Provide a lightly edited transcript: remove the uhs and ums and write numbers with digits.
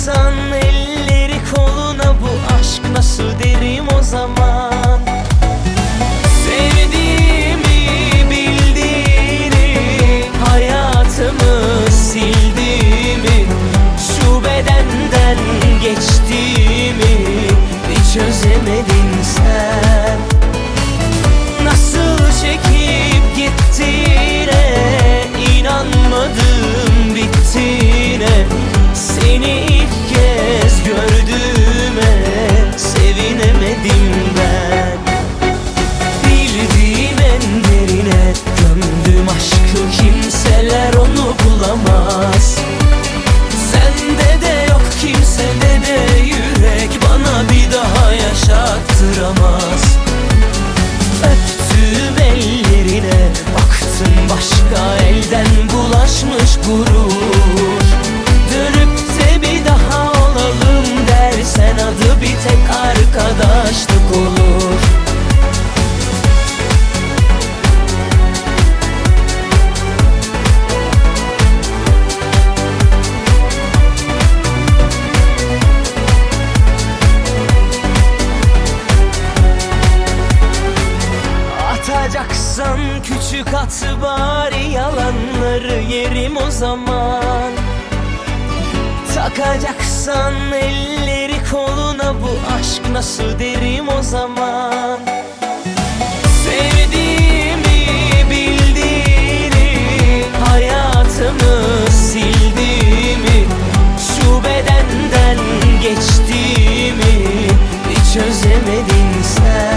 Takacaksan elleri koluna, bu aşk nasıl derim o zaman. Sevdiğimi bildiğini, hayatımı sildiğimi, şu bedenden geçtiğimi bir çözemedin sen. Nasıl çekip gittiğine inanmadım, bittiğine. Seni ilk kez gördüğüme sevinemedim ben. Bildiğim en derine gömdüm aşkı, kimseler onu bulamaz. Sende de yok, kimsede de yürek bana bir daha yaşattıramaz. Öptüğüm ellerine baktım, başka elden bulaşmış gurur. Dönüp de bir daha olalım dersen, adı bir tek arkadaşlık olur. Atacaksan küçük at bari, yalanları yerim o zaman. Takacaksan elleri koluna, bu aşk nasıl derim o zaman. Sevdiğimi bildiğini, hayatımı sildiğimi, şu bedenden geçtiğimi bir çözemedin sen.